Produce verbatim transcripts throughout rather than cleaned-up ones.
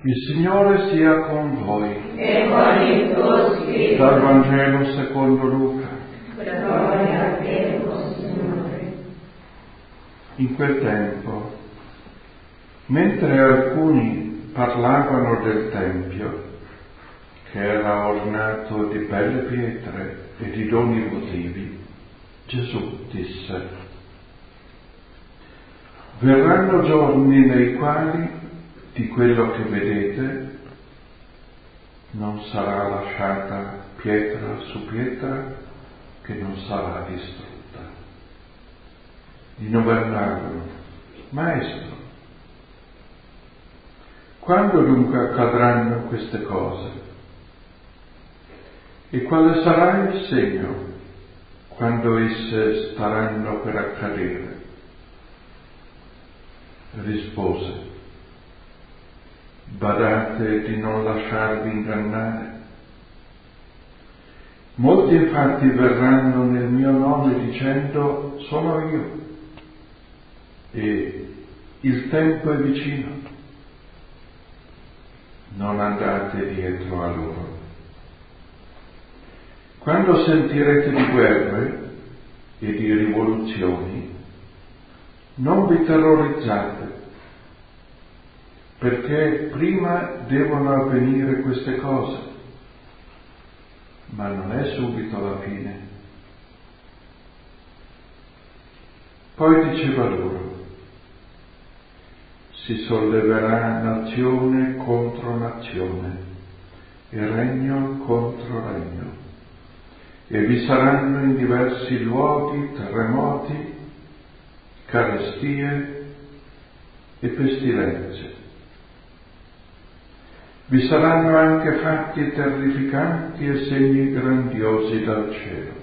Il Signore sia con voi. E con il tuo spirito. Dal Vangelo secondo Luca. Gloria a te, o Signore. In quel tempo, mentre alcuni parlavano del Tempio, che era ornato di belle pietre e di doni votivi, Gesù disse: verranno giorni nei quali di quello che vedete non sarà lasciata pietra su pietra che non sarà distrutta. Innovellarono: Maestro, quando dunque accadranno queste cose? E quale sarà il segno quando esse staranno per accadere? Rispose: badate di non lasciarvi ingannare. Molti infatti verranno nel mio nome dicendo: sono io, e il tempo è vicino. Non andate dietro a loro. Quando sentirete di guerre e di rivoluzioni, non vi terrorizzate, perché prima devono avvenire queste cose, ma non è subito la fine. Poi diceva loro: si solleverà nazione contro nazione e regno contro regno, e vi saranno in diversi luoghi terremoti, carestie e pestilenze. Vi saranno anche fatti terrificanti e segni grandiosi dal cielo.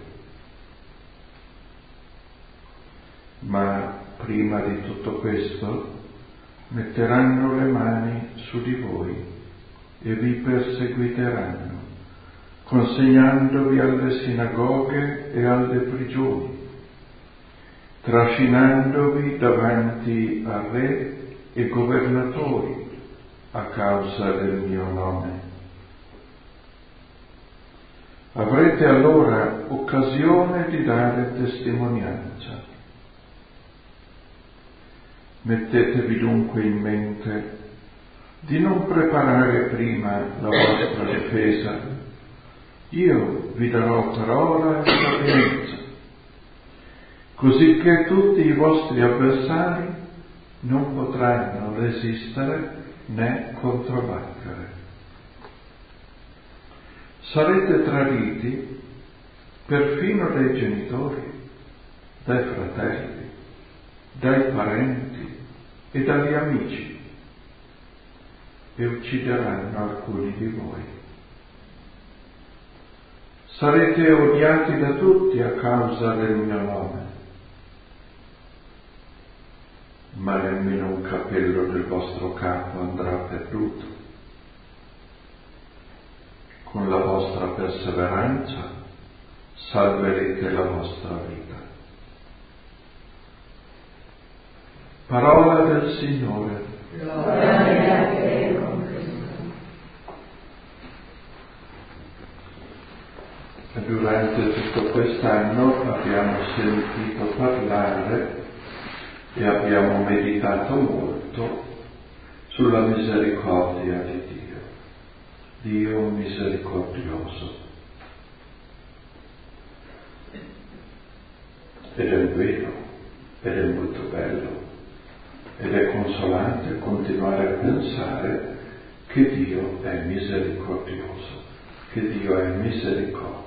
Ma prima di tutto questo metteranno le mani su di voi e vi perseguiteranno, consegnandovi alle sinagoghe e alle prigioni, trascinandovi davanti a re e governatori a causa del mio nome. Avrete allora occasione di dare testimonianza. Mettetevi dunque in mente di non preparare prima la vostra difesa. Io vi darò parola e sapienza, così che tutti i vostri avversari non potranno resistere né controbattere. Sarete traditi perfino dai genitori, dai fratelli, dai parenti e dagli amici, e uccideranno alcuni di voi. Sarete odiati da tutti a causa del mio nome, ma nemmeno un capello del vostro capo andrà perduto. Con la vostra perseveranza salverete la vostra vita. Parola del Signore. Gloria a te, o Cristo. Durante tutto quest'anno abbiamo sentito parlare e abbiamo meditato molto sulla misericordia di Dio. Dio misericordioso. Ed è vero, ed è molto bello, ed è consolante continuare a pensare che Dio è misericordioso, che Dio è misericordia.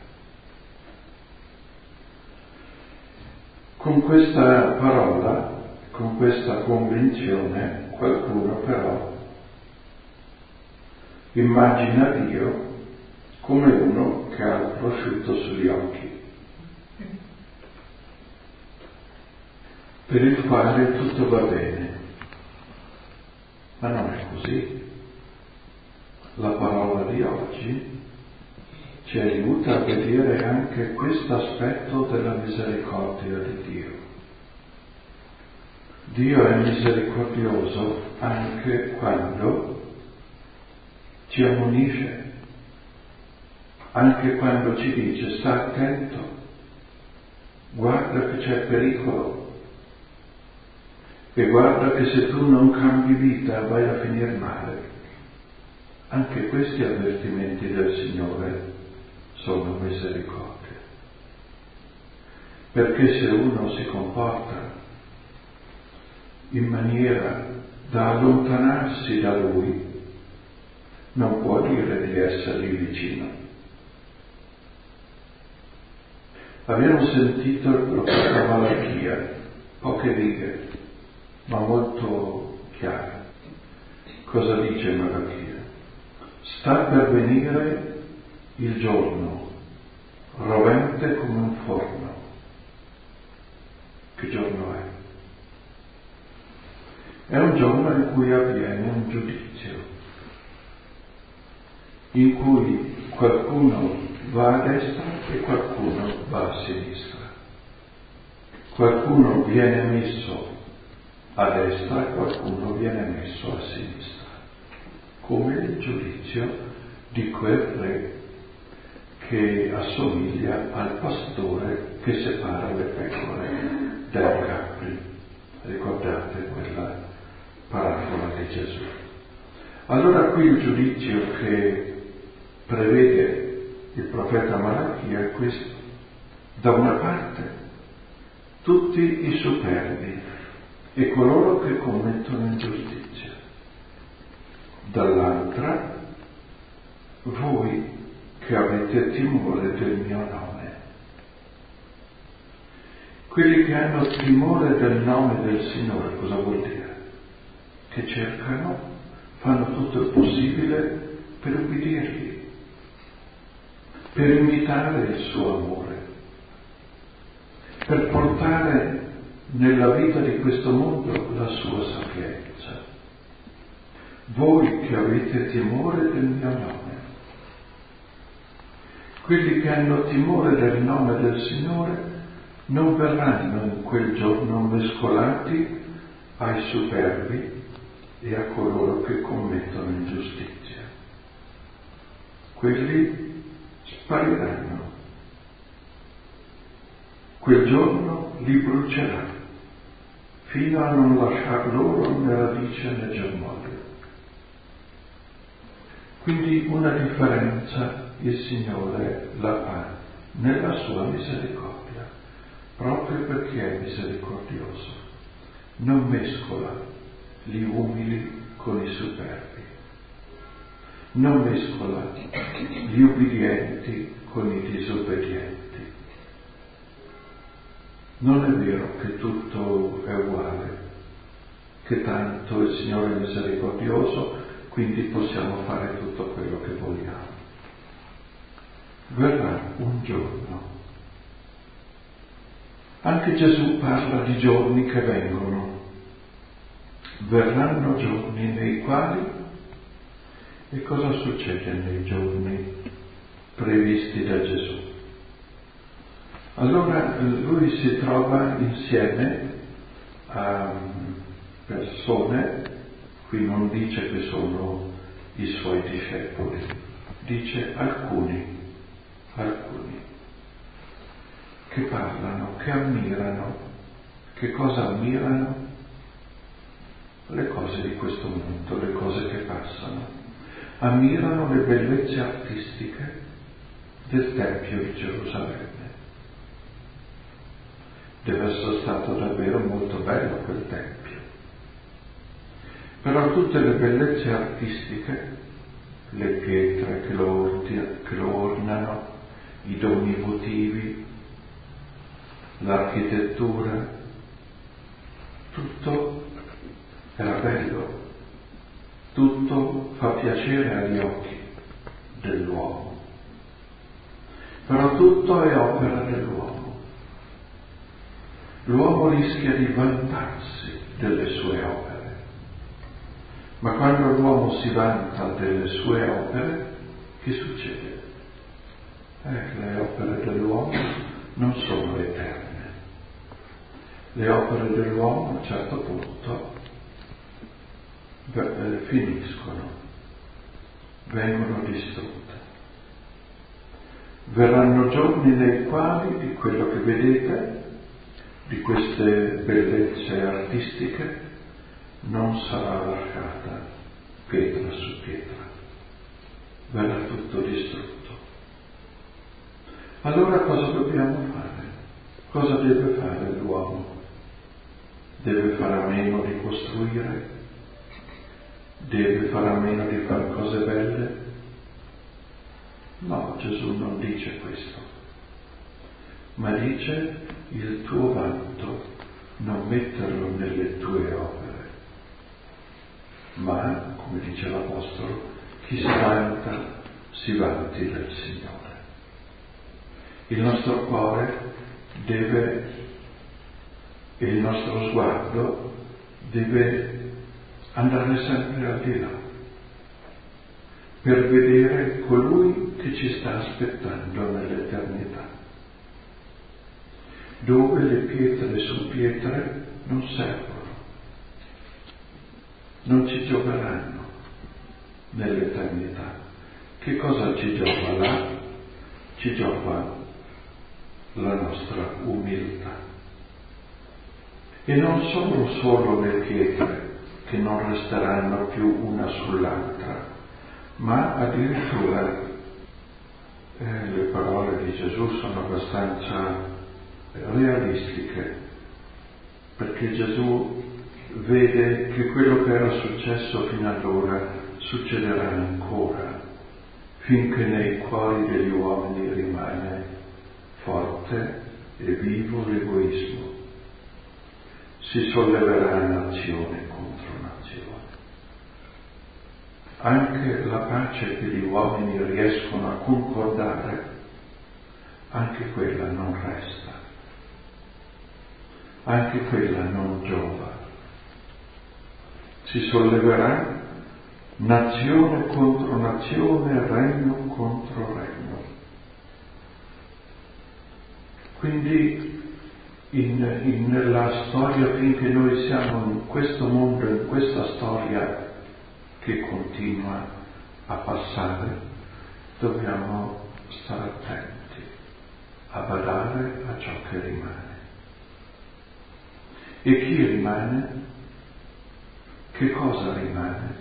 Con questa parola, con questa convinzione, qualcuno però immagina Dio come uno che ha il prosciutto sugli occhi, per il quale tutto va bene. Ma non è così. La parola di oggi ci aiuta a vedere anche questo aspetto della misericordia di Dio. Dio è misericordioso anche quando ci ammonisce, anche quando ci dice sta attento, guarda che c'è pericolo, e guarda che se tu non cambi vita vai a finire male. Anche questi avvertimenti del Signore sono misericordia. Perché se uno si comporta in maniera da allontanarsi da Lui, non può dire di essergli vicino. Abbiamo sentito il profeta Malachia, poche righe, ma molto chiare. Cosa dice Malachia? Sta per venire il giorno, rovente come un forno. Che giorno è? È un giorno in cui avviene un giudizio, in cui qualcuno va a destra e qualcuno va a sinistra. Qualcuno viene messo a destra e qualcuno viene messo a sinistra, come il giudizio di quel re che assomiglia al pastore che separa le pecore dai capri. Ricordate quella parabola di Gesù. Allora qui il giudizio che prevede il profeta Malachia è questo. Da una parte tutti i superbi e coloro che commettono ingiustizia, dall'altra voi che avete timore del mio nome. Quelli che hanno timore del nome del Signore, cosa vuol dire? Che cercano, fanno tutto il possibile per ubbidirgli, per imitare il suo amore, per portare nella vita di questo mondo la sua sapienza. Voi che avete timore del mio nome. Quelli che hanno timore del nome del Signore non verranno in quel giorno mescolati ai superbi e a coloro che commettono ingiustizia. Quelli spariranno. Quel giorno li brucerà, fino a non lasciar loro né radice né germoglio. Quindi una differenza il Signore la fa nella sua misericordia, proprio perché è misericordioso. Non mescola gli umili con i superbi, non mescola gli ubbidienti con i disobbedienti. Non è vero che tutto è uguale, che tanto il Signore è misericordioso, quindi possiamo fare tutto quello che vogliamo. Verrà un giorno. Anche Gesù parla di giorni che vengono. Verranno giorni nei quali, e cosa succede nei giorni previsti da Gesù? Allora lui si trova insieme a persone, qui non dice che sono i suoi discepoli, dice alcuni, alcuni, che parlano, che ammirano. Che cosa ammirano? Le cose di questo mondo, le cose che passano. Ammirano le bellezze artistiche del Tempio di Gerusalemme. Deve essere stato davvero molto bello quel Tempio. Però tutte le bellezze artistiche, le pietre che lo, orti, che lo ornano, i doni votivi, l'architettura, tutto era bello, tutto fa piacere agli occhi dell'uomo, però tutto è opera dell'uomo. L'uomo rischia di vantarsi delle sue opere, ma quando l'uomo si vanta delle sue opere, che succede? Eh, le opere dell'uomo non sono eterne. Le opere dell'uomo a un certo punto finiscono, vengono distrutte. Verranno giorni nei quali di quello che vedete, di queste bellezze artistiche, non sarà lasciata pietra su pietra, verrà tutto distrutto. Allora cosa dobbiamo fare? Cosa deve fare l'uomo? Deve fare a meno di costruire? Deve fare a meno di fare cose belle? No, Gesù non dice questo, ma dice il tuo vanto non metterlo nelle tue opere, ma, come dice l'Apostolo, chi si vanta, si vanti del Signore. Il nostro cuore deve, e il nostro sguardo deve andare sempre al di là, per vedere colui che ci sta aspettando nell'eternità, dove le pietre su pietre non servono, non ci gioveranno nell'eternità. Che cosa ci giova là? Ci giova la nostra umiltà. E non sono solo le pietre che non resteranno più una sull'altra, ma addirittura eh, le parole di Gesù sono abbastanza realistiche, perché Gesù vede che quello che era successo fino ad ora succederà ancora, finché nei cuori degli uomini rimane forte e vivo l'egoismo. Si solleverà nazione contro nazione. Anche la pace che gli uomini riescono a concordare, anche quella non resta, anche quella non giova. Si solleverà nazione contro nazione, regno contro regno. Quindi in, in, nella storia, finché noi siamo in questo mondo, in questa storia che continua a passare, dobbiamo stare attenti a badare a ciò che rimane. E chi rimane? Che cosa rimane?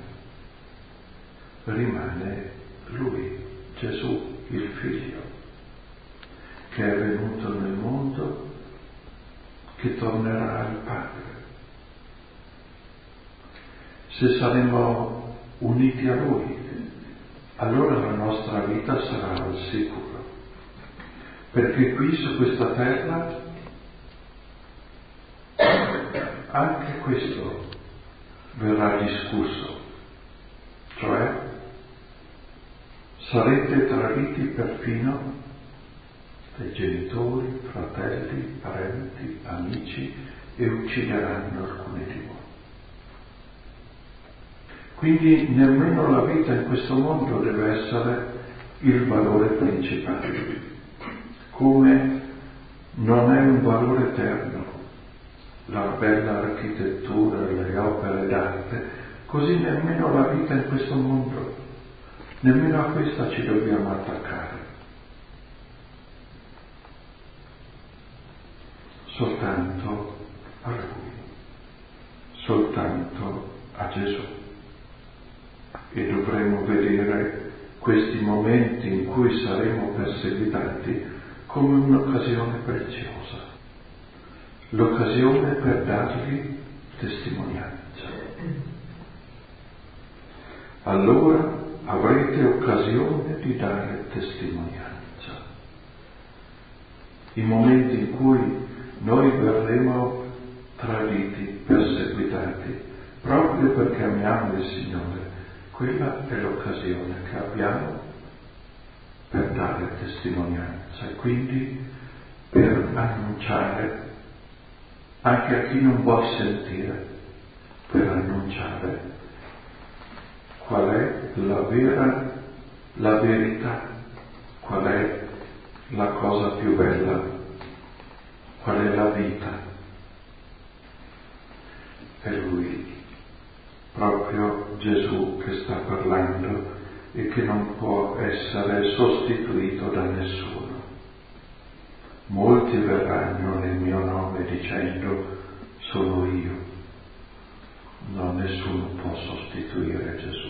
Rimane Lui, Gesù, il Figlio, che è venuto nel mondo, che tornerà al Padre. Se saremo uniti a Lui, allora la nostra vita sarà al sicuro, perché qui su questa terra anche questo verrà discusso, cioè sarete traditi perfino dai genitori, fratelli, parenti, amici, e uccideranno alcuni di voi. Quindi nemmeno la vita in questo mondo deve essere il valore principale, come non è un valore eterno la bella architettura, le opere d'arte, così nemmeno la vita in questo mondo, nemmeno a questa ci dobbiamo attaccare. Soltanto a Lui, soltanto a Gesù. E dovremo vedere questi momenti in cui saremo perseguitati come un'occasione preziosa, l'occasione per dargli testimonianza. Allora avrete occasione di dare testimonianza. I momenti in cui noi verremo traditi, perseguitati, proprio perché amiamo il Signore, quella è l'occasione che abbiamo per dare testimonianza e quindi per annunciare anche a chi non vuol sentire, per annunciare qual è la vera, la verità, qual è la cosa più bella, qual è la vita. È Lui, proprio Gesù, che sta parlando e che non può essere sostituito da nessuno. Molti verranno nel mio nome dicendo sono io. No, nessuno può sostituire Gesù.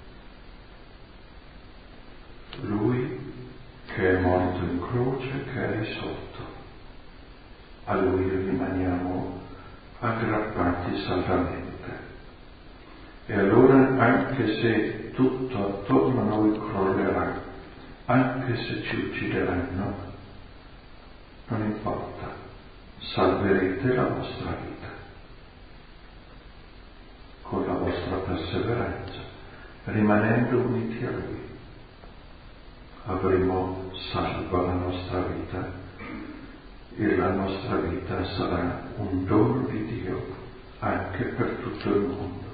Lui che è morto in croce, che è risorto. A Lui rimaniamo aggrappati saldamente. E allora, anche se tutto attorno a noi crollerà, anche se ci uccideranno, non importa, salverete la vostra vita. Con la vostra perseveranza, rimanendo uniti a Lui, avremo salva la nostra vita e la nostra vita sarà un dono di Dio anche per tutto il mondo.